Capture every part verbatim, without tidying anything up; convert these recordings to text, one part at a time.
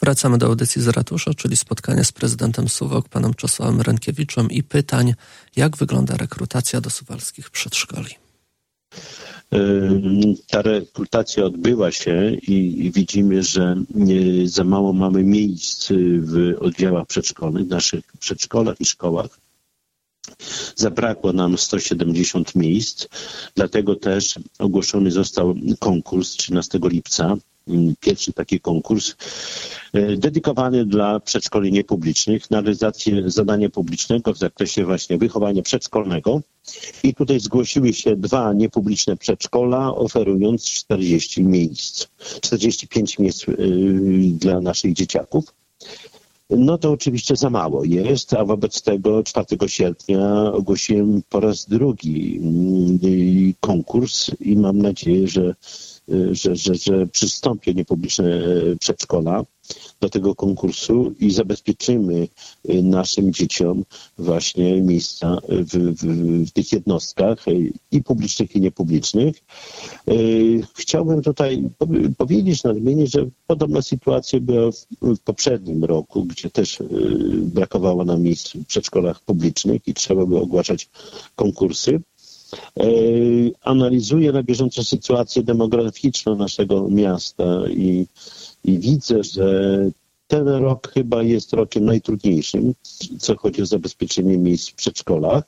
Wracamy do audycji z ratusza, czyli spotkania z prezydentem Suwałk, panem Czesławem Rękiewiczem i pytań, jak wygląda rekrutacja do suwalskich przedszkoli. Ta rekrutacja odbyła się i widzimy, że za mało mamy miejsc w oddziałach przedszkolnych, w naszych przedszkolach i szkołach. Zabrakło nam sto siedemdziesiąt miejsc, dlatego też ogłoszony został konkurs trzynastego lipca. Pierwszy taki konkurs dedykowany dla przedszkoli niepublicznych na realizację zadania publicznego w zakresie właśnie wychowania przedszkolnego. I tutaj zgłosiły się dwa niepubliczne przedszkola, oferując czterdzieści miejsc, czterdzieści pięć miejsc dla naszych dzieciaków. No to oczywiście za mało jest, a wobec tego czwartego sierpnia ogłosiłem po raz drugi konkurs i mam nadzieję, że Że, że, że przystąpią niepubliczne przedszkola do tego konkursu i zabezpieczymy naszym dzieciom właśnie miejsca w, w, w tych jednostkach i publicznych, i niepublicznych. Chciałbym tutaj powiedzieć, nadmienić, że podobna sytuacja była w, w poprzednim roku, gdzie też brakowało nam miejsc w przedszkolach publicznych i trzeba było ogłaszać konkursy. Analizuję na bieżąco sytuację demograficzną naszego miasta i, i widzę, że ten rok chyba jest rokiem najtrudniejszym, co chodzi o zabezpieczenie miejsc w przedszkolach.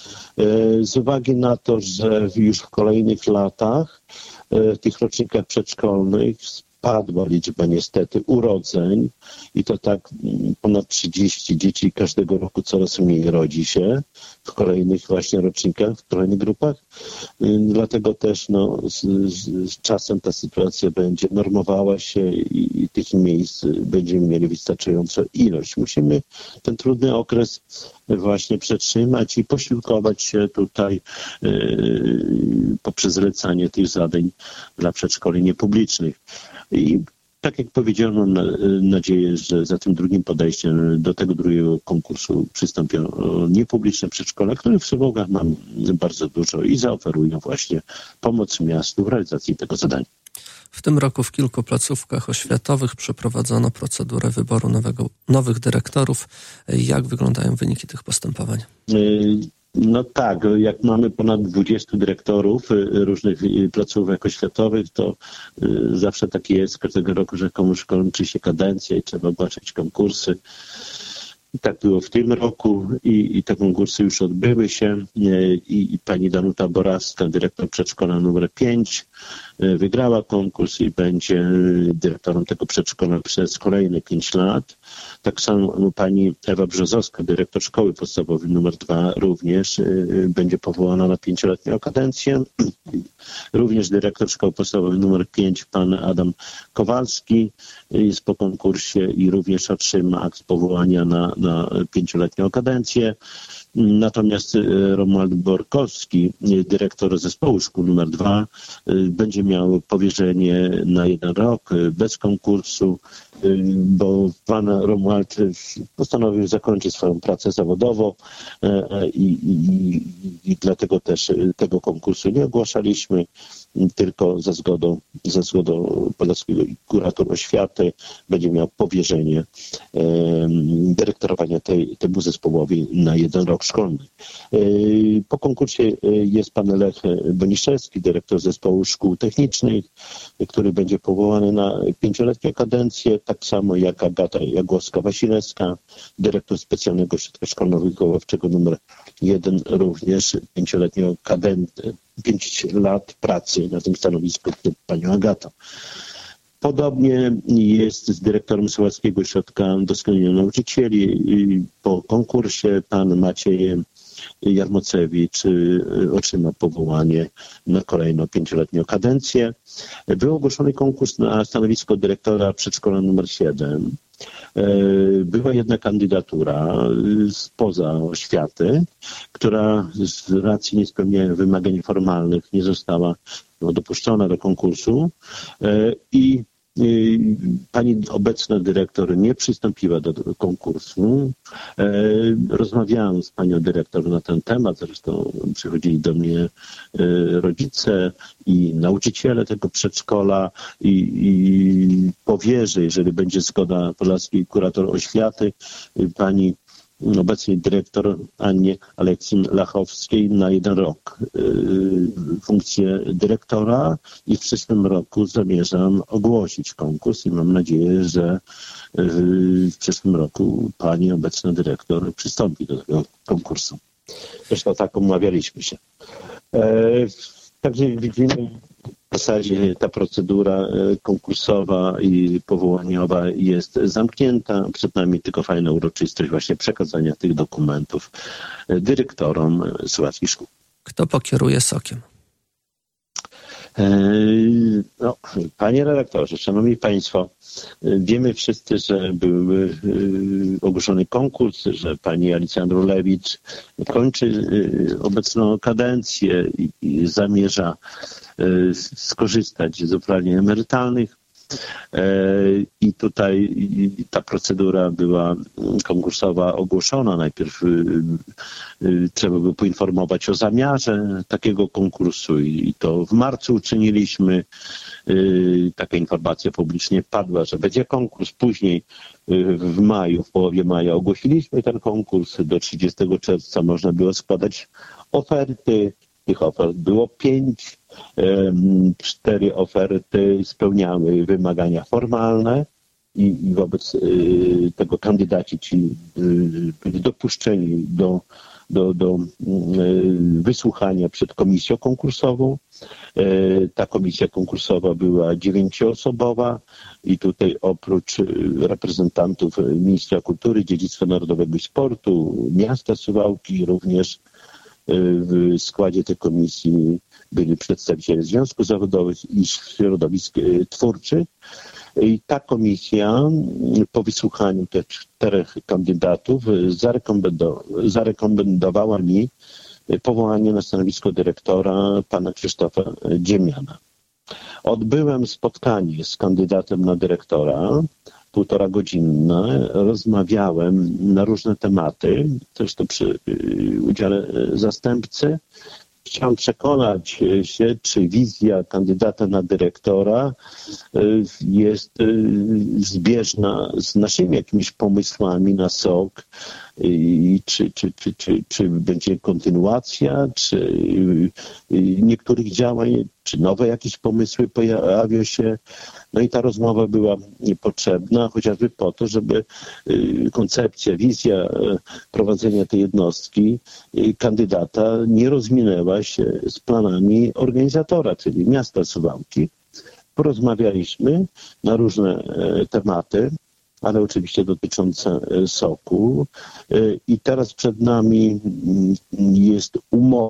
Z uwagi na to, że już w kolejnych latach w tych rocznikach przedszkolnych spadła liczba niestety urodzeń i to tak ponad trzydzieści dzieci każdego roku coraz mniej rodzi się w kolejnych właśnie rocznikach, w kolejnych grupach. Dlatego też no, z, z, z czasem ta sytuacja będzie normowała się i, i tych miejsc będziemy mieli wystarczającą ilość. Musimy ten trudny okres właśnie przetrzymać i posiłkować się tutaj yy, poprzez zlecanie tych zadań dla przedszkoli niepublicznych. I tak jak powiedziałem, mam nadzieję, że za tym drugim podejściem do tego drugiego konkursu przystąpią niepubliczne przedszkola, które w Suwałkach mam bardzo dużo i zaoferują właśnie pomoc miastu w realizacji tego zadania. W tym roku w kilku placówkach oświatowych przeprowadzono procedurę wyboru nowego, nowych dyrektorów. Jak wyglądają wyniki tych postępowań? No tak, jak mamy ponad dwudziestu dyrektorów różnych placówek oświatowych, to zawsze tak jest każdego roku, że komuś kończy się kadencja i trzeba ogłaszać konkursy. I tak było w tym roku i, i te konkursy już odbyły się i, i pani Danuta Borawska, dyrektor przedszkola numer pięć, wygrała konkurs i będzie dyrektorem tego przedszkola przez kolejne pięć lat. Tak samo pani Ewa Brzozowska, dyrektor szkoły podstawowej numer dwa, również będzie powołana na pięcioletnią kadencję. Również dyrektor szkoły podstawowej numer pięć, pan Adam Kowalski, jest po konkursie i również otrzyma akt powołania na, na pięcioletnią kadencję. Natomiast Romuald Borkowski, dyrektor zespołu szkół numer dwa, będzie miał powierzenie na jeden rok bez konkursu, bo pan Romuald postanowił zakończyć swoją pracę zawodową i, i, i dlatego też tego konkursu nie ogłaszaliśmy, tylko za zgodą, za zgodą Podlaskiego Kurator Oświaty będzie miał powierzenie e, dyrektorowania tej, temu zespołowi na jeden rok szkolny. E, po konkursie jest pan Lech Boniszewski, dyrektor zespołu szkół technicznych, który będzie powołany na pięcioletnią kadencję, tak samo jak Agata Jagłowska-Wasilewska, dyrektor specjalnego ośrodka szkolno-wychowawczego numer jeden, również pięcioletnią kadencję. Pięć lat pracy na tym stanowisku przed panią Agatą. Podobnie jest z dyrektorem Suwalskiego Ośrodka Doskonalenia Nauczycieli. Po konkursie pan Maciej Jarmocewicz otrzyma powołanie na kolejną pięcioletnią kadencję. Był ogłoszony konkurs na stanowisko dyrektora przedszkola numer siedem. Była jedna kandydatura spoza oświaty, która z racji niespełniania wymagań formalnych nie została dopuszczona do konkursu i Pani obecna dyrektor nie przystąpiła do konkursu. Rozmawiałem z panią dyrektor na ten temat, zresztą przychodzili do mnie rodzice i nauczyciele tego przedszkola i, i powierzę, jeżeli będzie zgoda polskiej kurator oświaty, pani obecnej dyrektor Annie Aleksym-Lachowskiej na jeden rok funkcję dyrektora i w przyszłym roku zamierzam ogłosić konkurs i mam nadzieję, że w przyszłym roku pani obecna dyrektor przystąpi do tego konkursu. Zresztą tak umawialiśmy się. Także widzimy, w zasadzie ta procedura konkursowa i powołaniowa jest zamknięta. Przed nami tylko fajna uroczystość właśnie przekazania tych dokumentów dyrektorom słowackich szkół. Kto pokieruje sokiem? No, panie redaktorze, szanowni państwo, wiemy wszyscy, że był ogłoszony konkurs, że pani Alicja Andrulewicz kończy obecną kadencję i zamierza skorzystać z uprawnień emerytalnych. I tutaj ta procedura była konkursowa ogłoszona. Najpierw trzeba było poinformować o zamiarze takiego konkursu i to w marcu uczyniliśmy. Taka informacja publicznie padła, że będzie konkurs. Później w maju, w połowie maja ogłosiliśmy ten konkurs. Do trzydziestego czerwca można było składać oferty. Tych ofert było pięć. Cztery oferty spełniały wymagania formalne i, i wobec y, tego kandydaci ci y, byli dopuszczeni do, do, do y, wysłuchania przed komisją konkursową. Y, ta komisja konkursowa była dziewięcioosobowa i tutaj oprócz reprezentantów Ministra Kultury, Dziedzictwa Narodowego i Sportu, miasta Suwałki, również w składzie tej komisji byli przedstawiciele związków zawodowych i środowisk twórczych. I ta komisja po wysłuchaniu tych czterech kandydatów zarekomendowała mi powołanie na stanowisko dyrektora pana Krzysztofa Dziemiana. Odbyłem spotkanie z kandydatem na dyrektora, półtora godzinne, rozmawiałem na różne tematy, też to przy udziale zastępcy. Chciałem przekonać się, czy wizja kandydata na dyrektora jest zbieżna z naszymi jakimiś pomysłami na S O K i czy, czy, czy, czy, czy będzie kontynuacja, czy niektórych działań, czy nowe jakieś pomysły pojawią się. No i ta rozmowa była potrzebna, chociażby po to, żeby koncepcja, wizja prowadzenia tej jednostki kandydata nie rozminęła się z planami organizatora, czyli miasta Suwałki. Porozmawialiśmy na różne tematy, ale oczywiście dotyczące S O K-u. I teraz przed nami jest umowa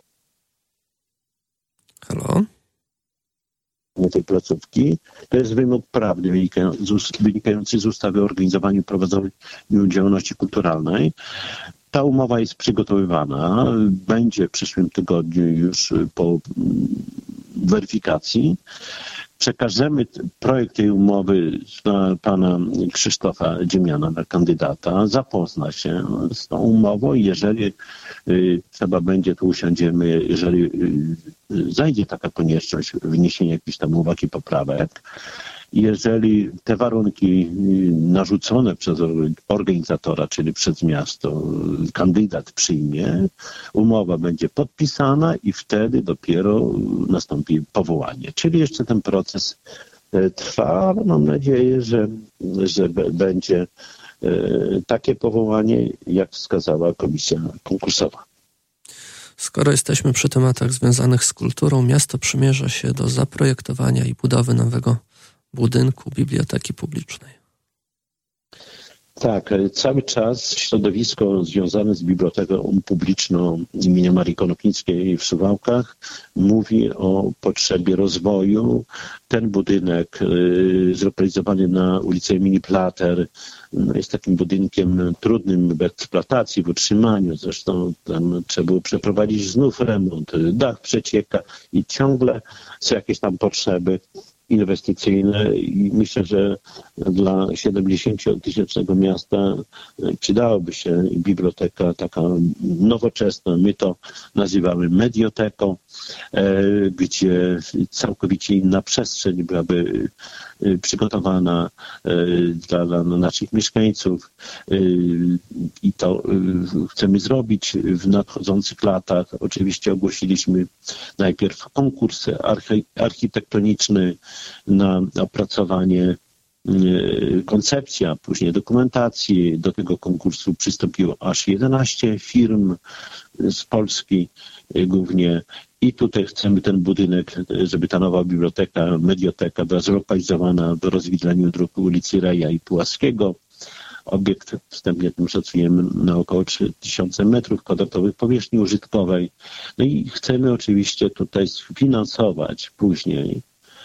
Halo? tej placówki. To jest wymóg prawny wynikający z ustawy o organizowaniu i prowadzeniu działalności kulturalnej. Ta umowa jest przygotowywana. Będzie w przyszłym tygodniu już po weryfikacji. Przekażemy projekt tej umowy dla pana Krzysztofa Dziemiana, na kandydata, zapozna się z tą umową i jeżeli y, trzeba będzie, to usiądziemy, jeżeli y, zajdzie taka konieczność wniesienia jakichś tam uwag i poprawek. Jeżeli te warunki narzucone przez organizatora, czyli przez miasto, kandydat przyjmie, umowa będzie podpisana i wtedy dopiero nastąpi powołanie. Czyli jeszcze ten proces trwa, ale mam nadzieję, że, że będzie takie powołanie, jak wskazała komisja konkursowa. Skoro jesteśmy przy tematach związanych z kulturą, miasto przymierza się do zaprojektowania i budowy nowego budynku biblioteki publicznej. Tak, cały czas środowisko związane z biblioteką publiczną imienia Marii Konopnickiej w Suwałkach mówi o potrzebie rozwoju. Ten budynek y, zlokalizowany na ulicy Emilii Plater no, jest takim budynkiem trudnym w eksploatacji, w utrzymaniu. Zresztą tam trzeba było przeprowadzić znów remont, dach przecieka i ciągle są jakieś tam potrzeby. inwestycyjne i myślę, że dla siedemdziesięciotysięcznego miasta przydałaby się biblioteka taka nowoczesna. My to nazywamy medioteką, gdzie całkowicie inna przestrzeń byłaby przygotowana dla, dla naszych mieszkańców i to chcemy zrobić w nadchodzących latach. Oczywiście ogłosiliśmy najpierw konkurs architektoniczny na opracowanie koncepcji, a później dokumentacji. Do tego konkursu przystąpiło aż jedenaście firm z Polski głównie. I tutaj chcemy ten budynek, żeby ta nowa biblioteka, medioteka była zlokalizowana w rozwidleniu dróg ulicy Reja i Puławskiego. Obiekt wstępnie tym szacujemy na około trzy tysiące metrów kwadratowych powierzchni użytkowej. No i chcemy oczywiście tutaj sfinansować później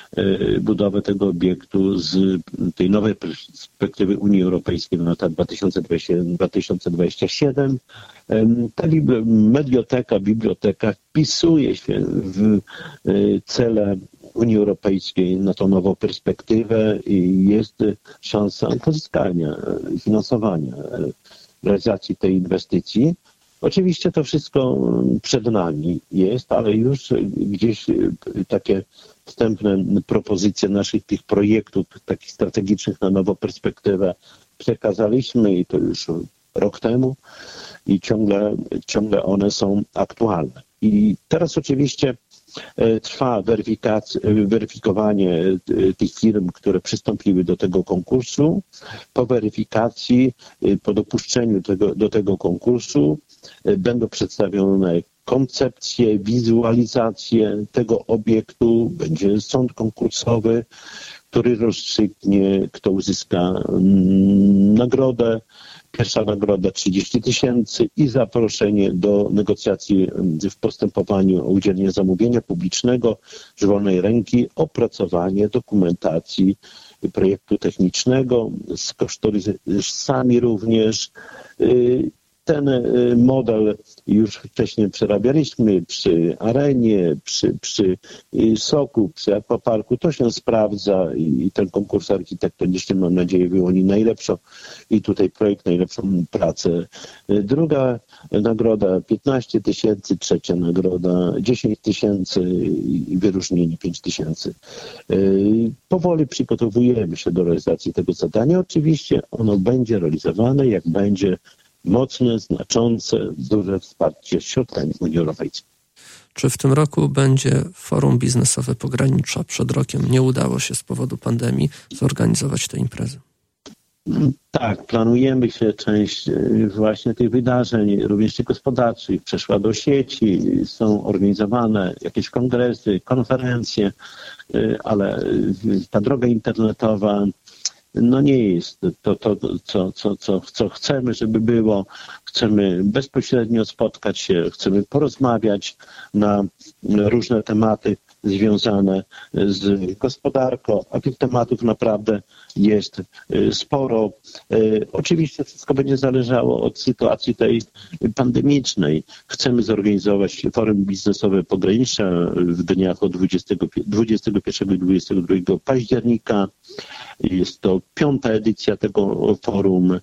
budowę tego obiektu z tej nowej perspektywy Unii Europejskiej na lata dwa tysiące dwudziesty do dwa tysiące dwudziestego siódmego. Ta medioteka, biblioteka wpisuje się w cele Unii Europejskiej na tą nową perspektywę i jest szansa pozyskania finansowania realizacji tej inwestycji. Oczywiście to wszystko przed nami jest, ale już gdzieś takie wstępne propozycje naszych tych projektów, takich strategicznych na nową perspektywę przekazaliśmy i to już rok temu i ciągle, ciągle one są aktualne. I teraz oczywiście trwa weryfikowanie tych firm, które przystąpiły do tego konkursu. Po weryfikacji, po dopuszczeniu tego, do tego konkursu będą przedstawione koncepcje, wizualizacje tego obiektu. Będzie sąd konkursowy, który rozstrzygnie, kto uzyska nagrodę. Pierwsza nagroda trzydzieści tysięcy i zaproszenie do negocjacji w postępowaniu o udzielenie zamówienia publicznego z wolnej ręki, opracowanie dokumentacji projektu technicznego z kosztorysami również. Ten model już wcześniej przerabialiśmy przy Arenie, przy, przy Soku, przy Aquaparku. To się sprawdza i ten konkurs architektoniczny, mam nadzieję, wyłoni najlepszą i tutaj projekt najlepszą pracę. Druga nagroda piętnaście tysięcy, trzecia nagroda dziesięć tysięcy i wyróżnienie pięć tysięcy. Powoli przygotowujemy się do realizacji tego zadania. Oczywiście ono będzie realizowane, jak będzie mocne, znaczące, duże wsparcie środkami Unii Europejskiej. Czy w tym roku będzie forum biznesowe Pogranicza? Przed rokiem nie udało się z powodu pandemii zorganizować tej imprezy. Tak, planujemy się część właśnie tych wydarzeń, również tych gospodarczych, przeszła do sieci, są organizowane jakieś kongresy, konferencje, ale ta droga internetowa no nie jest to, to co, co, co, co chcemy, żeby było. Chcemy bezpośrednio spotkać się, chcemy porozmawiać na różne tematy związane z gospodarką, a tych tematów naprawdę jest sporo. Oczywiście wszystko będzie zależało od sytuacji tej pandemicznej. Chcemy zorganizować forum biznesowe Pogranicza w dniach od dwudziestego pierwszego do dwudziestego drugiego października. Jest to piąta edycja tego forum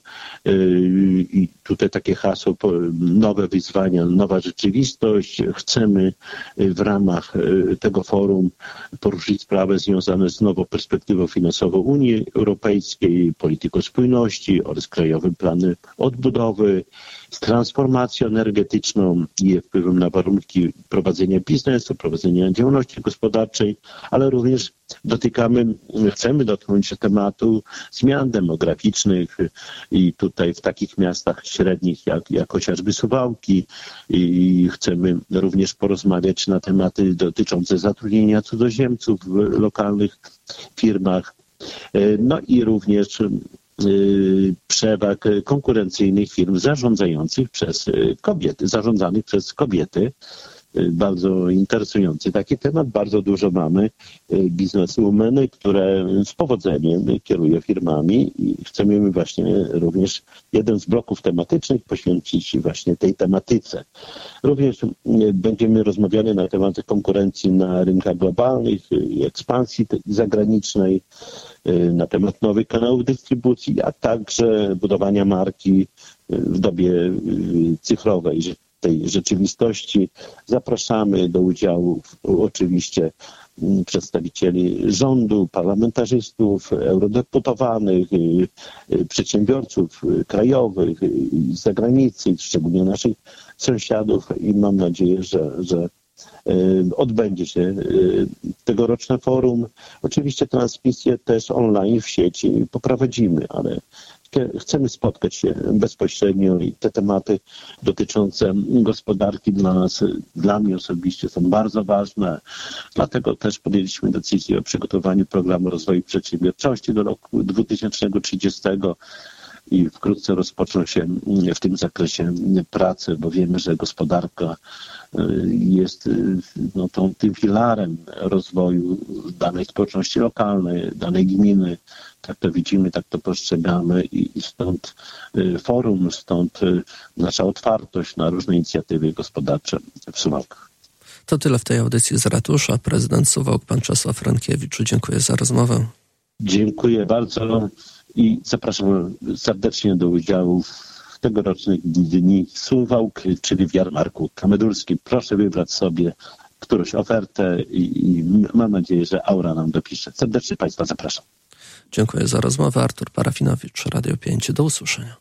i tutaj takie hasło, nowe wyzwania, nowa rzeczywistość. Chcemy w ramach tego forum poruszyć sprawy związane z nową perspektywą finansową Unii Europejskiej, polityką spójności oraz krajowym planem odbudowy, z transformacją energetyczną i jej wpływem na warunki prowadzenia biznesu, prowadzenia działalności gospodarczej, ale również dotykamy, chcemy dotknąć tematu zmian demograficznych i tutaj w takich miastach średnich jak, jak chociażby Suwałki i chcemy również porozmawiać na tematy dotyczące zatrudnienia cudzoziemców w lokalnych firmach, no i również przewag konkurencyjnych firm zarządzających przez kobiety, zarządzanych przez kobiety. bardzo interesujący taki temat. Bardzo dużo mamy bizneswomeny, które z powodzeniem kierują firmami i chcemy właśnie również jeden z bloków tematycznych poświęcić właśnie tej tematyce. Również będziemy rozmawiali na temat konkurencji na rynkach globalnych i ekspansji zagranicznej, na temat nowych kanałów dystrybucji, a także budowania marki w dobie cyfrowej, tej rzeczywistości. Zapraszamy do udziału oczywiście przedstawicieli rządu, parlamentarzystów, eurodeputowanych, przedsiębiorców krajowych z zagranicy, szczególnie naszych sąsiadów i mam nadzieję, że, że odbędzie się tegoroczne forum. Oczywiście transmisję też online w sieci poprowadzimy, ale chcemy spotkać się bezpośrednio i te tematy dotyczące gospodarki dla nas, dla mnie osobiście są bardzo ważne. Dlatego też podjęliśmy decyzję o przygotowaniu programu rozwoju przedsiębiorczości do roku dwa tysiące trzydziestego i wkrótce rozpoczną się w tym zakresie prace, bo wiemy, że gospodarka jest no, tą, tym filarem rozwoju danej społeczności lokalnej, danej gminy. Tak to widzimy, tak to postrzegamy i stąd forum, stąd nasza otwartość na różne inicjatywy gospodarcze w Suwałkach. To tyle w tej audycji z ratusza. Prezydent Suwałk, pan Czesław Frankiewicz. Dziękuję za rozmowę. Dziękuję bardzo i zapraszam serdecznie do udziału w tegorocznych Dni Suwałk, czyli w jarmarku kamedulskim. Proszę wybrać sobie którąś ofertę i, i mam nadzieję, że Aura nam dopisze. Serdecznie Państwa zapraszam. Dziękuję za rozmowę. Artur Parafinowicz, Radio pięć. Do usłyszenia.